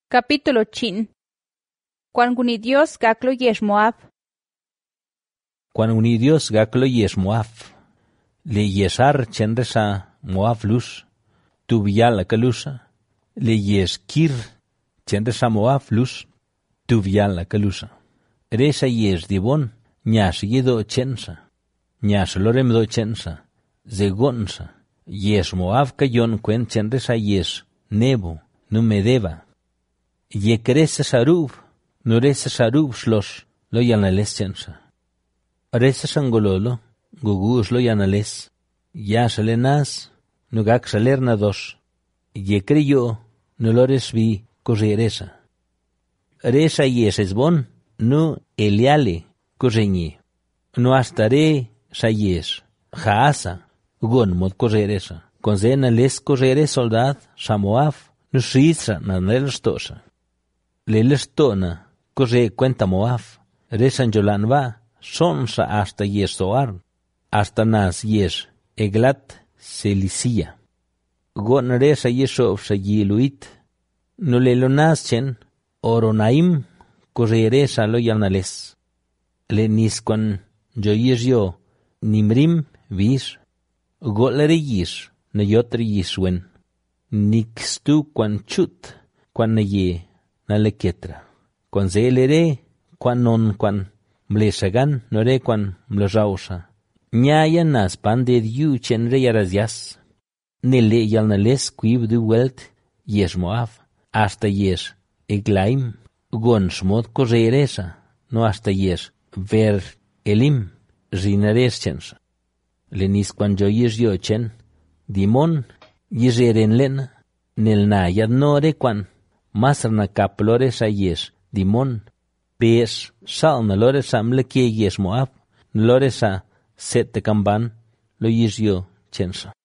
Capítulo chin. Quan guni Dios gaklo yesh Moab. Quan uni Dios gaklo yesh Moab, le yesar chendesa Moab lus, tuviala kalusa, le yes kir chendesa Moab lus, tuviala kalusa. Resa yes dibon, nyas yedo chensa, nyas loremdo chensa, zegonsa, yes Moab kayon kwen chendesa yes nebo, numedeva. Ye crese sarub, no rese sarub shlos, lo yanales chensa. Rese sangololo, gugus lo yanales, ya salenas, no gak salerna dos. Ye creyo, no lores vi coseresa. Resa yes esbon, no eliale coseñi. No astare sayes, jaasa, gon mod coseresa. Consena les cosere soldad, samoaf, no suiza nanelostosa. Lelestona, cose cuenta Moab, resan Jolan va, sonsa hasta Yesoar, hasta nas yes, Eglat Celicia. Gon resa Yesov sa Yiluit, no lelonas chen, Oronaim, cose resa lo yanales. Le nisquan joyes yo, Nimrim vis, Golereyis, na yotri yiswen, Nixtu quan chut, quan na ye, na leketra. Quan zelere, quan non quan mlesagan, nore quan mlejausa. Nyaya nas pande diu chenre yarazias. Nele yalnales quib du welt yes Moab, hasta yes Eglaim, gon smot coseresa, no hasta yes ver elim, zinares chensa. Lenis quan joyes yo chen, dimon, yeseren lena, nel na yad nore quan masarna kaplores a yes, dimon, pes sal na lores a mleke yes Moab, lores a set de kamban, lo yes yo chensa.